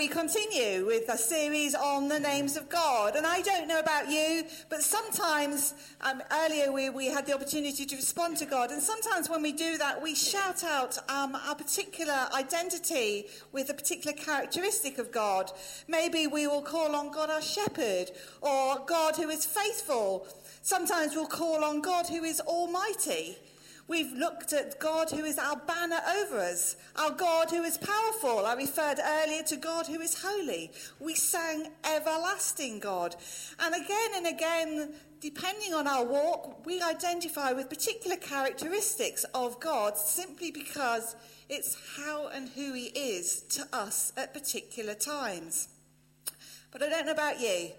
We continue with a series on the names of God, and I don't know about you, but sometimes earlier we had the opportunity to respond to God, and sometimes when we do that we shout out a particular identity with a particular characteristic of God. Maybe we will call on God our shepherd, or God who is faithful. Sometimes we'll call on God who is almighty. We've looked at God who is our banner over us, our God who is powerful. I referred earlier to God who is holy. We sang everlasting God. And again, depending on our walk, we identify with particular characteristics of God simply because it's how and who he is to us at particular times. But I don't know about you.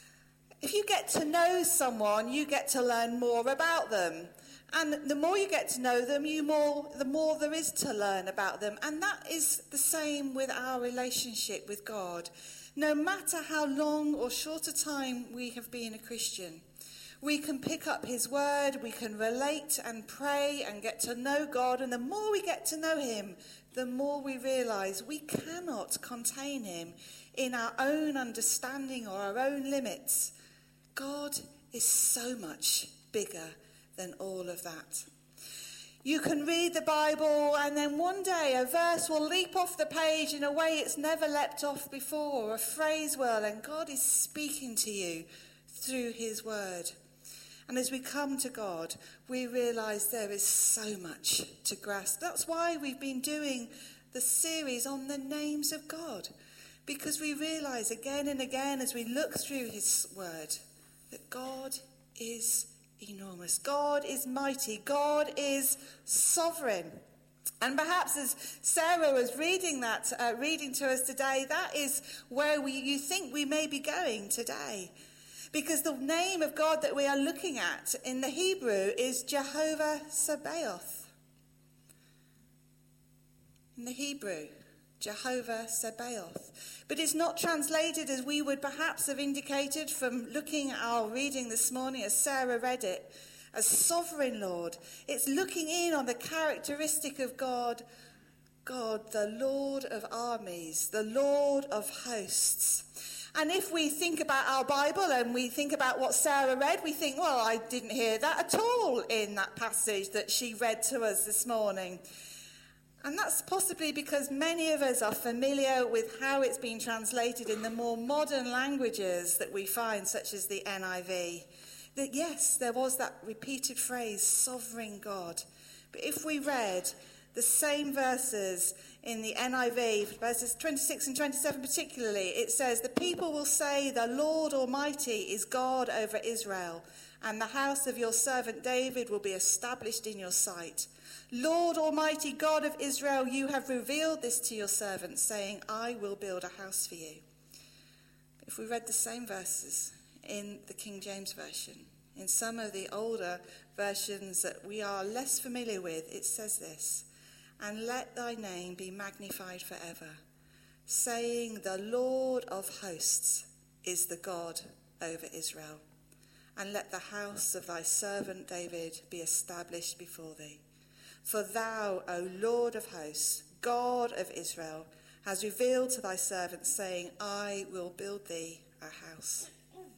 If you get to know someone, you get to learn more about them. And the more you get to know them, the more there is to learn about them. And that is the same with our relationship with God. No matter how long or short a time we have been a Christian, we can pick up his word, we can relate and pray and get to know God. And the more we get to know him, the more we realise we cannot contain him in our own understanding or our own limits. God is so much bigger than all of that. You can read the Bible and then one day a verse will leap off the page in a way it's never leapt off before, or a phrase will, and God is speaking to you through his word. And as we come to God, we realise there is so much to grasp. That's why we've been doing the series on the names of God, because we realise again and again as we look through his word that God is enormous. God is mighty. God is sovereign. And perhaps as Sarah was reading to us today, that is where you think we may be going today. Because the name of God that we are looking at in the Hebrew is Jehovah Sabaoth. In the Hebrew, Jehovah Sabaoth. But it's not translated as we would perhaps have indicated from looking at our reading this morning as Sarah read it, as sovereign Lord. It's looking in on the characteristic of God, the Lord of armies, the Lord of hosts. And if we think about our Bible and we think about what Sarah read, we think, well, I didn't hear that at all in that passage that she read to us this morning. And that's possibly because many of us are familiar with how it's been translated in the more modern languages that we find, such as the NIV. That yes, there was that repeated phrase, sovereign God. But if we read the same verses in the NIV, verses 26 and 27 particularly, it says, the people will say, the Lord Almighty is God over Israel, and the house of your servant David will be established in your sight. Lord Almighty God of Israel, you have revealed this to your servant, saying, I will build a house for you. If we read the same verses in the King James Version, in some of the older versions that we are less familiar with, it says this, and let thy name be magnified forever, saying, the Lord of hosts is the God over Israel, and let the house of thy servant David be established before thee. For thou, O Lord of hosts, God of Israel, has revealed to thy servant, saying, I will build thee a house.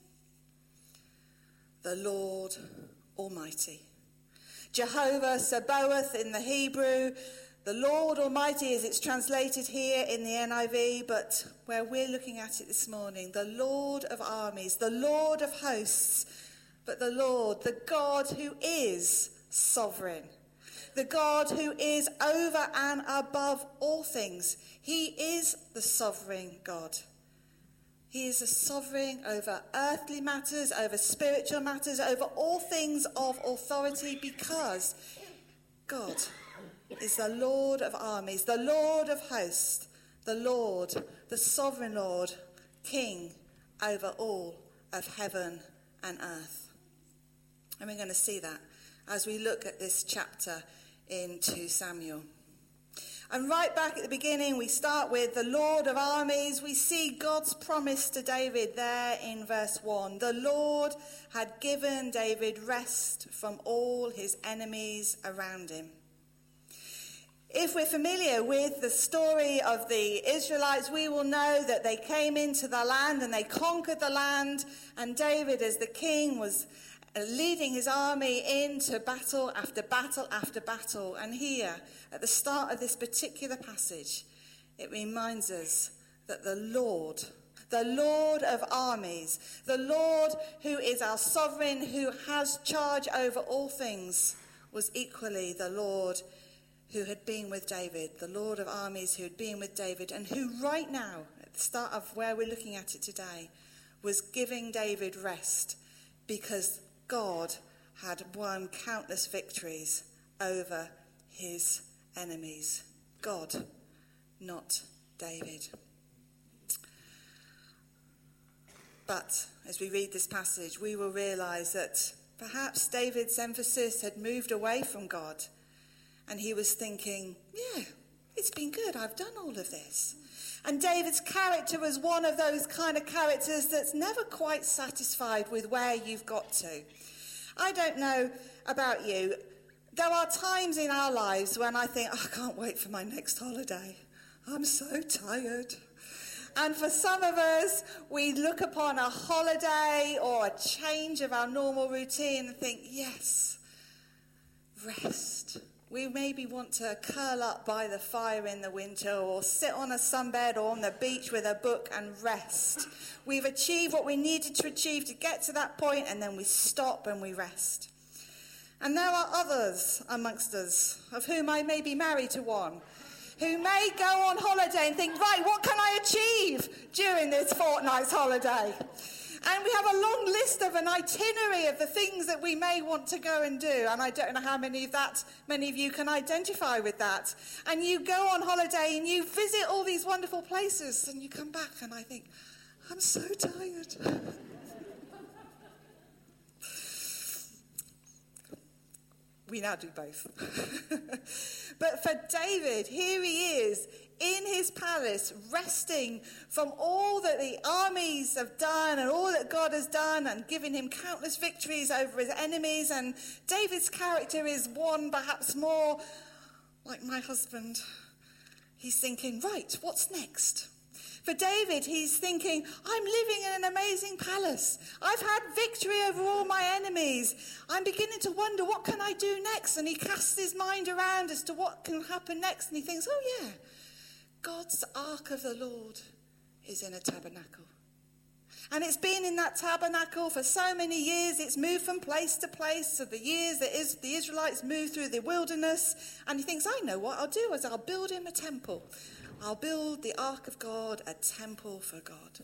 The Lord Almighty. Jehovah Sabaoth in the Hebrew. The Lord Almighty as it's translated here in the NIV, but where we're looking at it this morning, the Lord of armies, the Lord of hosts, but the Lord, the God who is sovereign. The God who is over and above all things. He is the sovereign God. He is a sovereign over earthly matters, over spiritual matters, over all things of authority, because God is the Lord of armies, the Lord of hosts, the Lord, the sovereign Lord, King over all of heaven and earth. And we're going to see that as we look at this chapter in 2 Samuel. And right back at the beginning, we start with the Lord of armies. We see God's promise to David there in verse 1. The Lord had given David rest from all his enemies around him. If we're familiar with the story of the Israelites, we will know that they came into the land and they conquered the land, and David, as the king, was leading his army into battle after battle after battle. And here, at the start of this particular passage, it reminds us that the Lord of armies, the Lord who is our sovereign, who has charge over all things, was equally the Lord who had been with David, the Lord of armies who had been with David, and who right now, at the start of where we're looking at it today, was giving David rest because God had won countless victories over his enemies. God, not David. But as we read this passage, we will realise that perhaps David's emphasis had moved away from God. And he was thinking, yeah, it's been good. I've done all of this. And David's character was one of those kind of characters that's never quite satisfied with where you've got to. I don't know about you. There are times in our lives when I think, I can't wait for my next holiday. I'm so tired. And for some of us, we look upon a holiday or a change of our normal routine and think, yes, rest. We maybe want to curl up by the fire in the winter or sit on a sunbed or on the beach with a book and rest. We've achieved what we needed to achieve to get to that point, and then we stop and we rest. And there are others amongst us, of whom I may be married to one, who may go on holiday and think, right, what can I achieve during this fortnight's holiday? And we have a long list of an itinerary of the things that we may want to go and do. And I don't know how many of you can identify with that. And you go on holiday and you visit all these wonderful places and you come back and I think, I'm so tired. We now do both. But for David, here he is in his palace, resting from all that the armies have done and all that God has done and giving him countless victories over his enemies. And David's character is one perhaps more like my husband. He's thinking, right, what's next? For David, he's thinking, I'm living in an amazing palace. I've had victory over all my enemies. I'm beginning to wonder, what can I do next? And he casts his mind around as to what can happen next. And he thinks, oh yeah, God's ark of the Lord is in a tabernacle. And it's been in that tabernacle for so many years. It's moved from place to place of the years that the Israelites moved through the wilderness. And he thinks, I know what I'll do is I'll build him a temple. I'll build the ark of God, a temple for God.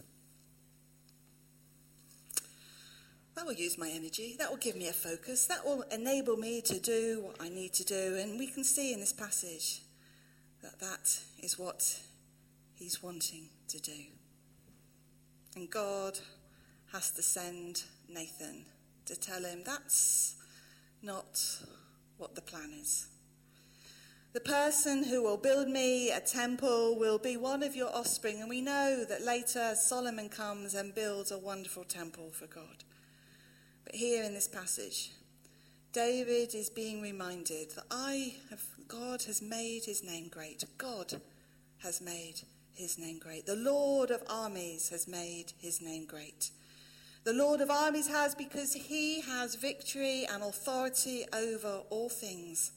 That will use my energy. That will give me a focus. That will enable me to do what I need to do. And we can see in this passage that that is what he's wanting to do. And God has to send Nathan to tell him that's not what the plan is. The person who will build me a temple will be one of your offspring. And we know that later Solomon comes and builds a wonderful temple for God. But here in this passage, David is being reminded that God has made his name great. God has made his name great. The Lord of armies has made his name great. The Lord of armies has, because he has victory and authority over all things.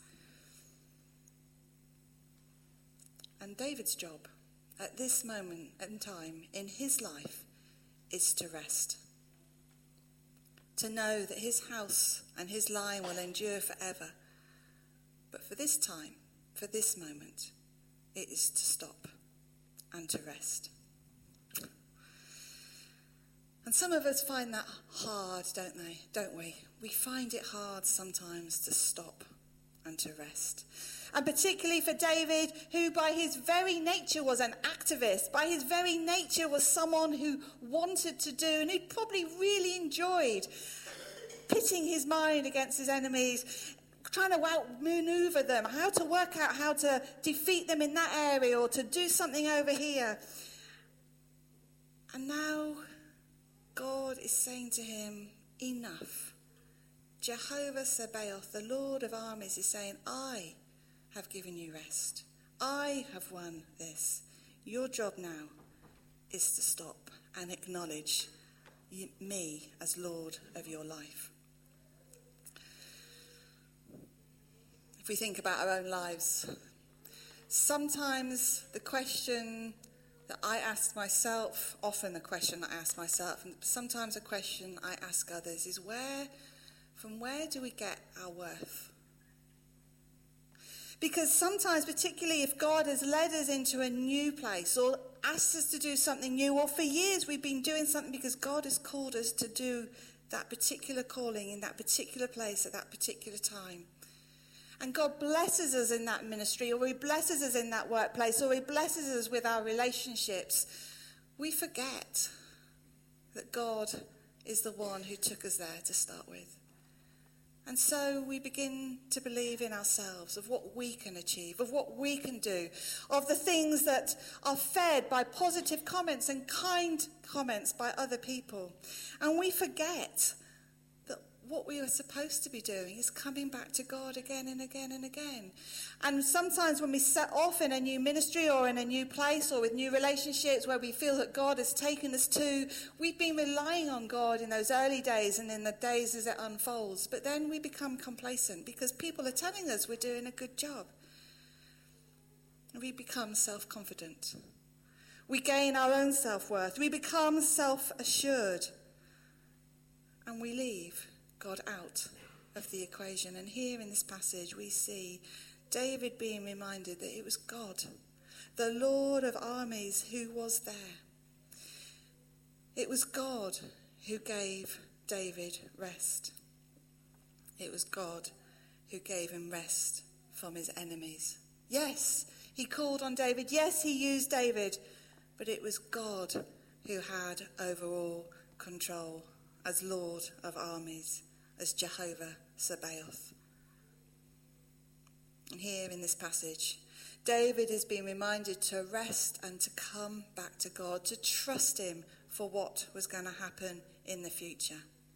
And David's job at this moment in time in his life is to rest. To know that his house and his line will endure forever. But for this time, for this moment, it is to stop and to rest. And some of us find that hard, don't we? We find it hard sometimes to stop and to rest. And particularly for David, who by his very nature was an activist, by his very nature was someone who wanted to do and who probably really enjoyed pitting his mind against his enemies, trying to outmaneuver them, how to work out how to defeat them in that area or to do something over here. And now God is saying to him, enough. Jehovah Sabaoth, the Lord of armies, is saying, I have given you rest. I have won this. Your job now is to stop and acknowledge me as Lord of your life. If we think about our own lives, sometimes the question that I ask myself, often the question I ask myself, and sometimes a question I ask others is from where do we get our worth? Because sometimes, particularly if God has led us into a new place or asked us to do something new, or for years we've been doing something because God has called us to do that particular calling in that particular place at that particular time. And God blesses us in that ministry, or he blesses us in that workplace, or he blesses us with our relationships. We forget that God is the one who took us there to start with. And so we begin to believe in ourselves, of what we can achieve, of what we can do, of the things that are fed by positive comments and kind comments by other people. And we forget that what we are supposed to be doing is coming back to God again and again and again. And sometimes when we set off in a new ministry or in a new place or with new relationships where we feel that God has taken us to, we've been relying on God in those early days and in the days as it unfolds. But then we become complacent because people are telling us we're doing a good job. And we become self-confident. We gain our own self-worth. We become self-assured. And we leave God out of the equation. And here in this passage we see David being reminded that it was God, the Lord of armies, who was there. It was God who gave David rest. It was God who gave him rest from his enemies. Yes, he called on David. Yes, he used David. But it was God who had overall control as Lord of armies, as Jehovah Sabaoth. And here in this passage, David is being reminded to rest and to come back to God, to trust him for what was going to happen in the future.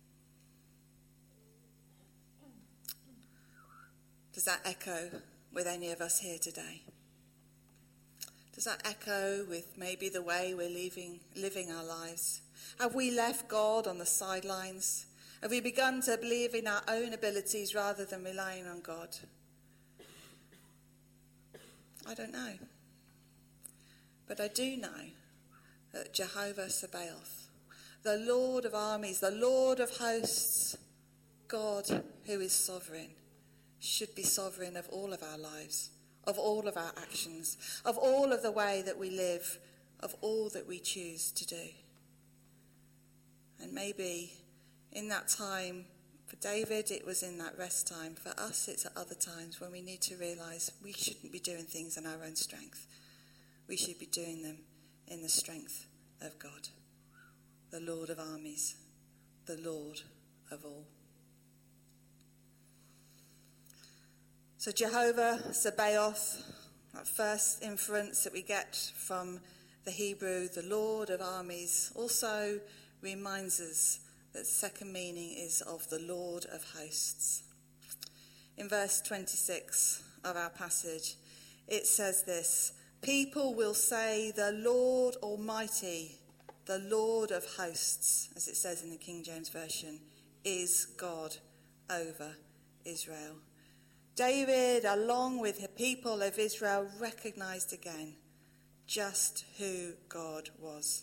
Does that echo with any of us here today? Does that echo with maybe the way we're living our lives? Have we left God on the sidelines? Have we begun to believe in our own abilities rather than relying on God? I don't know. But I do know that Jehovah Sabaoth, the Lord of armies, the Lord of hosts, God who is sovereign, should be sovereign of all of our lives, of all of our actions, of all of the way that we live, of all that we choose to do. And maybe in that time, for David, it was in that rest time. For us, it's at other times when we need to realise we shouldn't be doing things in our own strength. We should be doing them in the strength of God, the Lord of armies, the Lord of all. So Jehovah Sabaoth, that first inference that we get from the Hebrew, the Lord of armies, also reminds us that the second meaning is of the Lord of hosts. In verse 26 of our passage, it says this: people will say, the Lord Almighty, the Lord of hosts, as it says in the King James Version, is God over Israel. David, along with the people of Israel, recognized again just who God was.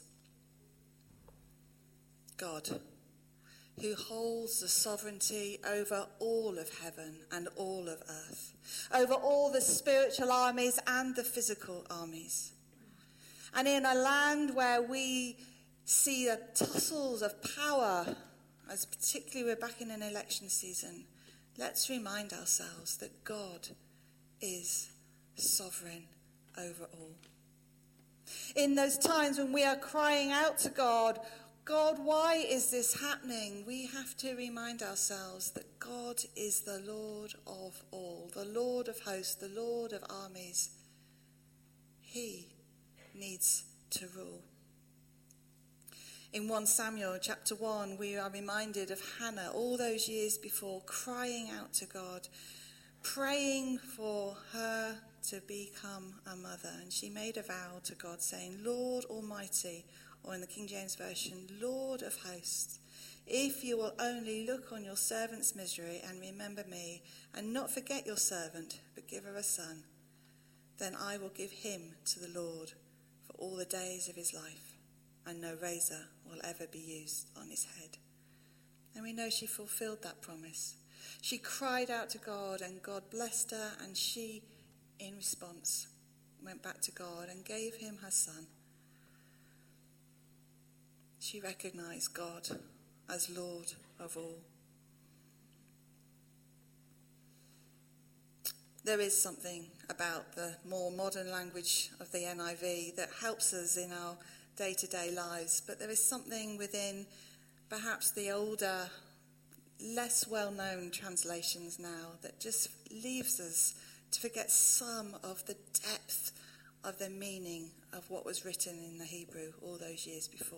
God, who holds the sovereignty over all of heaven and all of earth, over all the spiritual armies and the physical armies. And in a land where we see the tussles of power, as particularly we're back in an election season, let's remind ourselves that God is sovereign over all. In those times when we are crying out to God, God, why is this happening? We have to remind ourselves that God is the Lord of all, the Lord of hosts, the Lord of armies. He needs to rule. In 1 Samuel chapter 1, we are reminded of Hannah all those years before crying out to God, praying for her to become a mother. And she made a vow to God saying, Lord Almighty, or in the King James Version, Lord of hosts, if you will only look on your servant's misery and remember me, and not forget your servant, but give her a son, then I will give him to the Lord for all the days of his life, and no razor will ever be used on his head. And we know she fulfilled that promise. She cried out to God, and God blessed her, and she, in response, went back to God and gave him her son. She recognized God as Lord of all. There is something about the more modern language of the NIV that helps us in our day-to-day lives, but there is something within perhaps the older, less well-known translations now that just leaves us to forget some of the depth of the meaning of what was written in the Hebrew all those years before.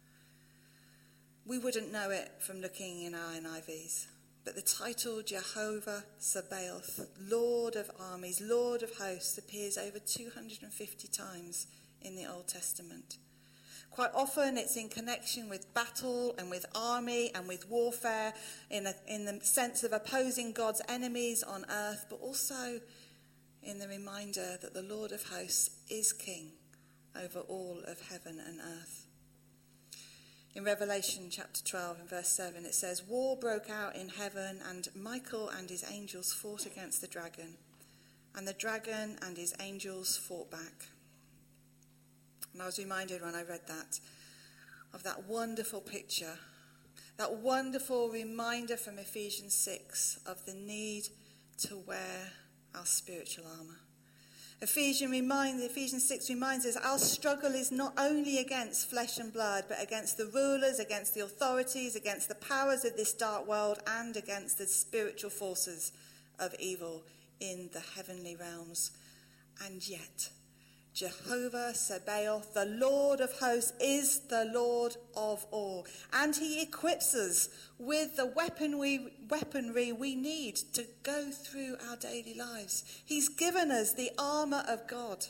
We wouldn't know it from looking in our NIVs, but the title Jehovah Sabaoth, Lord of armies, Lord of hosts, appears over 250 times in the Old Testament. Quite often it's in connection with battle and with army and with warfare in the sense of opposing God's enemies on earth, but also in the reminder that the Lord of hosts is king over all of heaven and earth. In Revelation chapter 12 and verse 7 it says, war broke out in heaven, and Michael and his angels fought against the dragon, and the dragon and his angels fought back. And I was reminded when I read that of that wonderful picture, that wonderful reminder from Ephesians 6 of the need to wear our spiritual armour. Ephesians 6 reminds us our struggle is not only against flesh and blood, but against the rulers, against the authorities, against the powers of this dark world, and against the spiritual forces of evil in the heavenly realms. And yet, Jehovah Sabaoth, the Lord of hosts, is the Lord of all. And he equips us with the weaponry we need to go through our daily lives. He's given us the armour of God.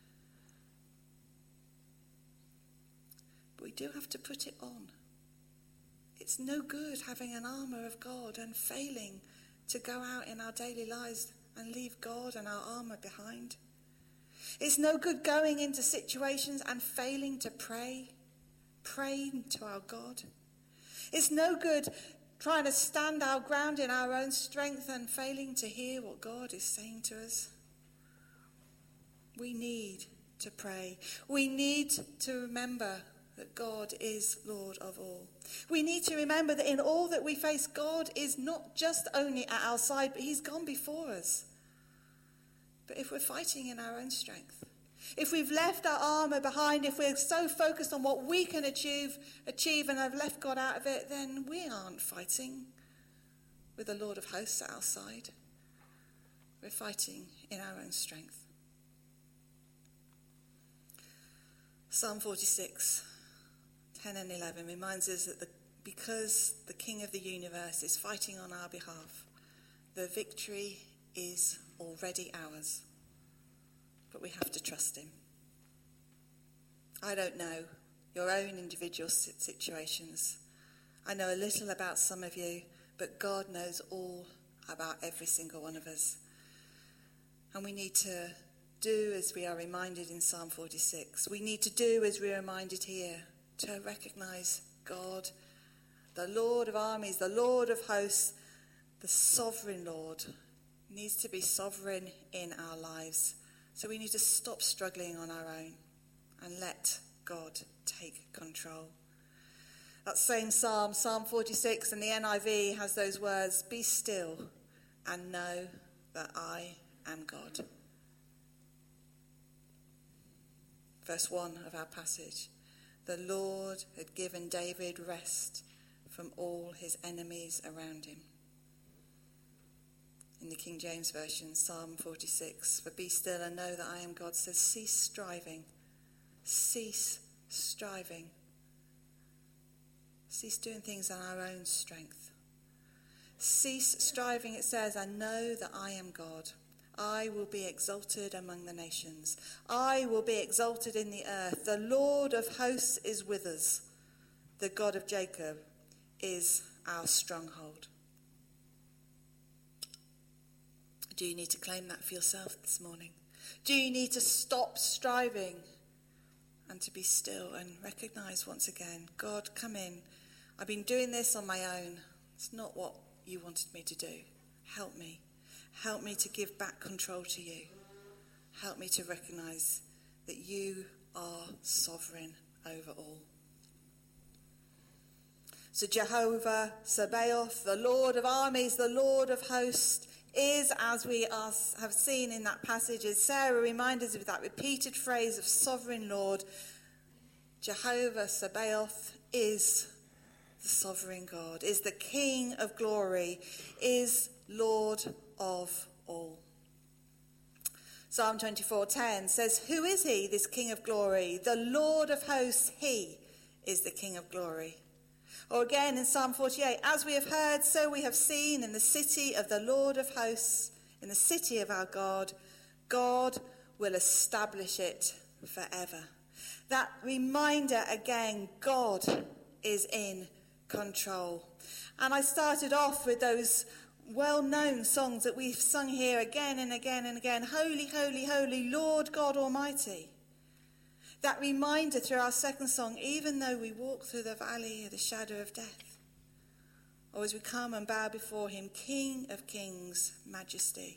But we do have to put it on. It's no good having an armour of God and failing to go out in our daily lives and leave God and our armour behind. It's no good going into situations and failing to pray to our God. It's no good trying to stand our ground in our own strength and failing to hear what God is saying to us. We need to pray. We need to remember that God is Lord of all. We need to remember that in all that we face, God is not just only at our side, but he's gone before us. But if we're fighting in our own strength, if we've left our armour behind, if we're so focused on what we can achieve and have left God out of it, then we aren't fighting with the Lord of hosts at our side. We're fighting in our own strength. Psalm 46, 10 and 11 reminds us that because the King of the universe is fighting on our behalf, the victory is already ours, but we have to trust him. I don't know your own individual situations. I know a little about some of you, but God knows all about every single one of us. And we need to do as we are reminded in Psalm 46. We need to do as we are reminded here, to recognise God, the Lord of armies, the Lord of hosts, the sovereign Lord, needs to be sovereign in our lives. So we need to stop struggling on our own and let God take control. That same Psalm 46, and the NIV has those words, be still and know that I am God. Verse 1 of our passage. The Lord had given David rest from all his enemies around him. In the King James Version, Psalm 46, for be still and know that I am God, says cease striving. Cease striving. Cease doing things on our own strength. Cease striving, it says, and know that I am God. I will be exalted among the nations. I will be exalted in the earth. The Lord of hosts is with us. The God of Jacob is our stronghold. Do you need to claim that for yourself this morning? Do you need to stop striving and to be still and recognize once again, God, come in. I've been doing this on my own. It's not what you wanted me to do. Help me. Help me to give back control to you. Help me to recognize that you are sovereign over all. So Jehovah Sabaoth, the Lord of armies, the Lord of hosts, is, as we have seen in that passage, as Sarah reminded us of that repeated phrase of sovereign Lord, Jehovah Sabaoth is the sovereign God, is the King of glory, is Lord of all. Psalm 24:10 says, who is he, this King of glory? The Lord of hosts, he is the King of glory. Or again in Psalm 48, as we have heard, so we have seen in the city of the Lord of hosts, in the city of our God, God will establish it forever. That reminder again, God is in control. And I started off with those well-known songs that we've sung here again and again and again. Holy, holy, holy, Lord God Almighty. That reminder through our second song, even though we walk through the valley of the shadow of death, or as we come and bow before him, King of kings, majesty.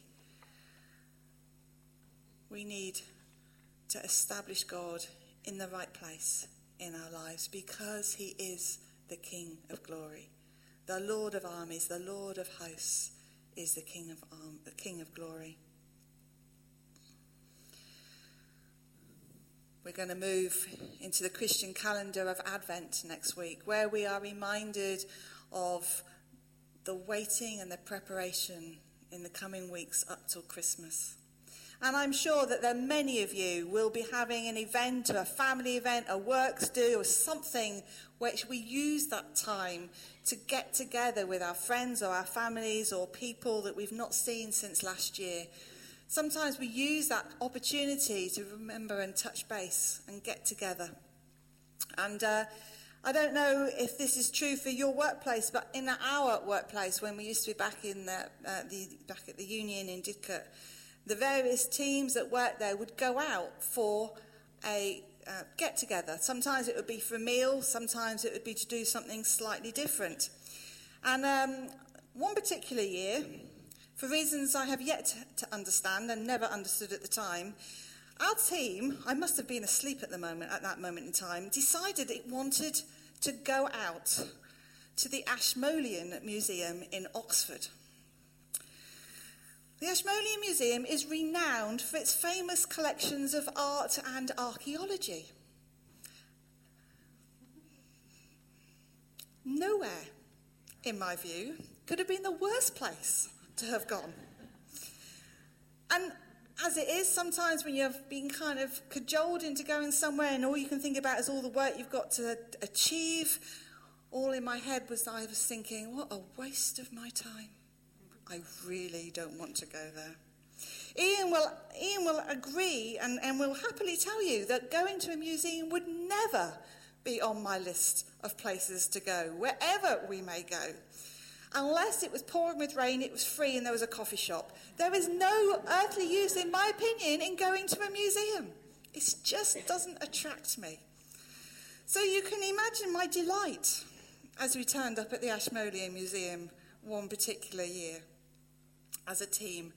We need to establish God in the right place in our lives because he is the King of glory. The Lord of armies, the Lord of hosts is the King of glory. We're going to move into the Christian calendar of Advent next week, where we are reminded of the waiting and the preparation in the coming weeks up till Christmas. And I'm sure that there are many of you will be having an event or a family event, a works do, or something which we use that time to get together with our friends or our families or people that we've not seen since last year. Sometimes we use that opportunity to remember and touch base and get together. And I don't know if this is true for your workplace, but in our workplace, when we used to be back in back at the union in Didcot, the various teams that worked there would go out for a get-together. Sometimes it would be for a meal, sometimes it would be to do something slightly different. And one particular year, for reasons I have yet to understand and never understood at the time, our team, I must have been asleep at that moment in time, decided it wanted to go out to the Ashmolean Museum in Oxford. The Ashmolean Museum is renowned for its famous collections of art and archaeology. Nowhere, in my view, could have been the worst place to have gone. And as it is, sometimes when you've been kind of cajoled into going somewhere and all you can think about is all the work you've got to achieve, all in my head was I was thinking, what a waste of my time. I really don't want to go there. Ian will agree and will happily tell you that going to a museum would never be on my list of places to go, wherever we may go. Unless it was pouring with rain, it was free and there was a coffee shop. There is no earthly use, in my opinion, in going to a museum. It just doesn't attract me. So you can imagine my delight as we turned up at the Ashmolean Museum one particular year as a team.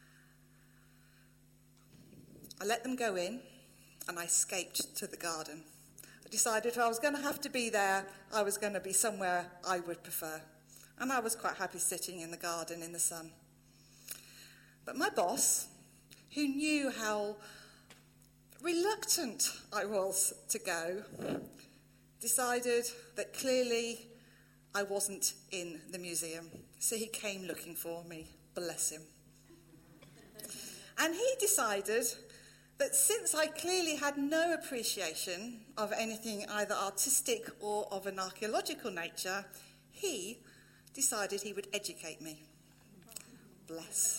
I let them go in and I escaped to the garden. I decided if I was going to have to be there, I was going to be somewhere I would prefer. And I was quite happy sitting in the garden in the sun. But my boss, who knew how reluctant I was to go, decided that clearly I wasn't in the museum. So he came looking for me, bless him. And he decided that since I clearly had no appreciation of anything either artistic or of an archaeological nature, he decided he would educate me. Bless.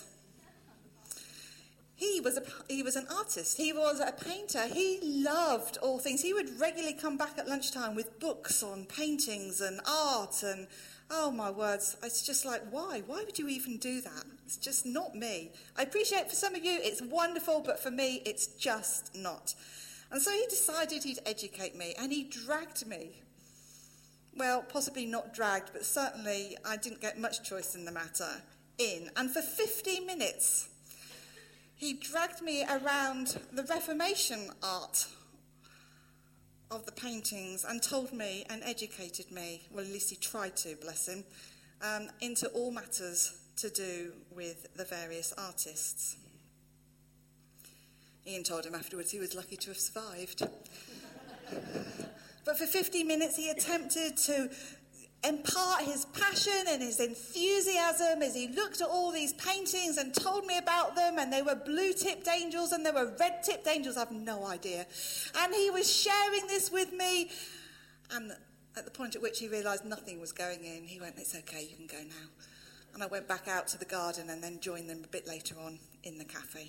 He was an artist. He was a painter. He loved all things. He would regularly come back at lunchtime with books on paintings and art and, oh my words, it's just like, why? Why would you even do that? It's just not me. I appreciate for some of you it's wonderful, but for me it's just not. And so he decided he'd educate me, and he dragged me. Well, possibly not dragged, but certainly I didn't get much choice in the matter. And for 15 minutes, he dragged me around the Reformation art of the paintings and told me and educated me, well, at least he tried to, bless him, into all matters to do with the various artists. Ian told him afterwards he was lucky to have survived. But for 15 minutes he attempted to impart his passion and his enthusiasm as he looked at all these paintings and told me about them, and they were blue-tipped angels and they were red-tipped angels, I've no idea. And he was sharing this with me, and at the point at which he realised nothing was going in, he went, "It's okay, you can go now." And I went back out to the garden and then joined them a bit later on in the cafe.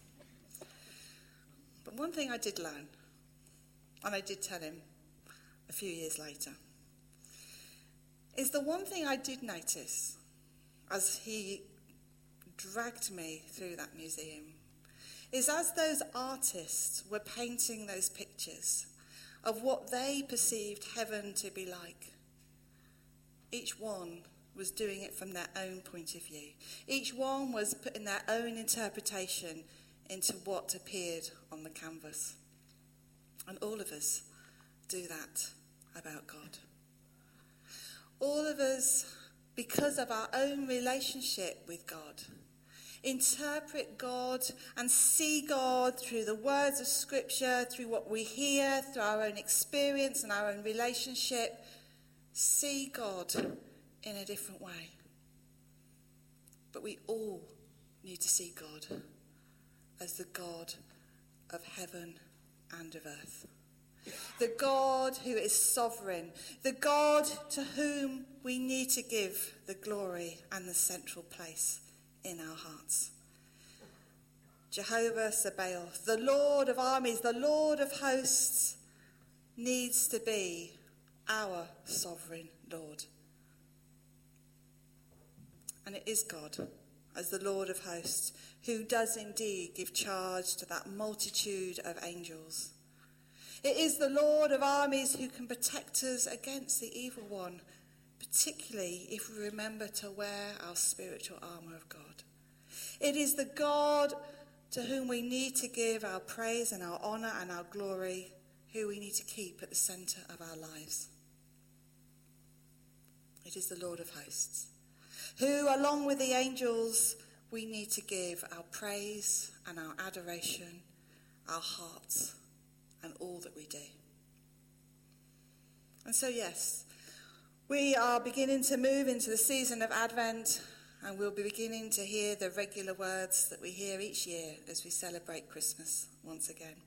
But one thing I did learn, and I did tell him a few years later, is the one thing I did notice as he dragged me through that museum is as those artists were painting those pictures of what they perceived heaven to be like, each one was doing it from their own point of view. Each one was putting their own interpretation into what appeared on the canvas. And all of us do that about God. All of us, because of our own relationship with God, interpret God and see God through the words of Scripture, through what we hear, through our own experience and our own relationship, see God in a different way. But we all need to see God as the God of heaven and of earth. The God who is sovereign, the God to whom we need to give the glory and the central place in our hearts. Jehovah Sabaoth, the Lord of armies, the Lord of hosts, needs to be our sovereign Lord. And it is God, as the Lord of hosts, who does indeed give charge to that multitude of angels. It is the Lord of armies who can protect us against the evil one, particularly if we remember to wear our spiritual armour of God. It is the God to whom we need to give our praise and our honour and our glory, who we need to keep at the centre of our lives. It is the Lord of hosts, who, along with the angels, we need to give our praise and our adoration, our hearts, and all that we do. And so, yes, we are beginning to move into the season of Advent, and we'll be beginning to hear the regular words that we hear each year as we celebrate Christmas once again.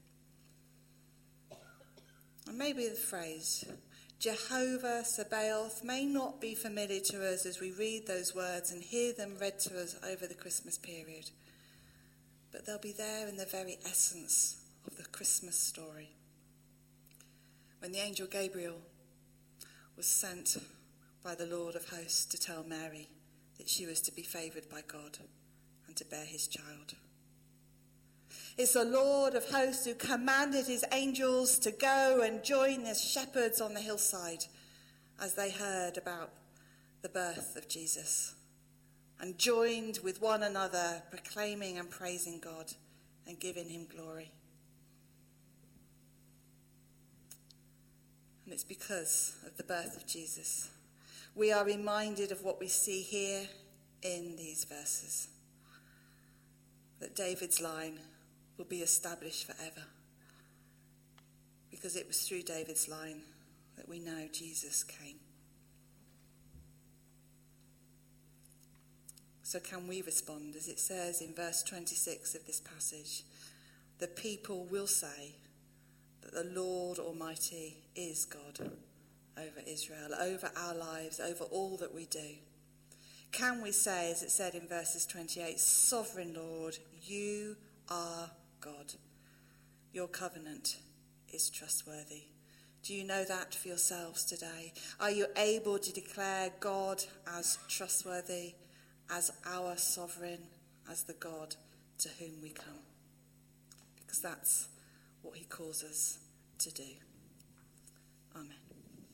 And maybe the phrase, Jehovah Sabaoth, may not be familiar to us as we read those words and hear them read to us over the Christmas period, but they'll be there in the very essence of the Christmas story. When the angel Gabriel was sent by the Lord of hosts to tell Mary that she was to be favoured by God and to bear his child. It's the Lord of hosts who commanded his angels to go and join the shepherds on the hillside as they heard about the birth of Jesus, and joined with one another, proclaiming and praising God and giving him glory. And it's because of the birth of Jesus we are reminded of what we see here in these verses, that David's line will be established forever, because it was through David's line that we know Jesus came. So can we respond, as it says in verse 26 of this passage, the people will say that the Lord Almighty is God over Israel, over our lives, over all that we do. Can we say, as it said in verses 28, Sovereign Lord, you are God. Your covenant is trustworthy. Do you know that for yourselves today? Are you able to declare God as trustworthy, as our sovereign, as the God to whom we come? Because that's what he calls us to do. Amen.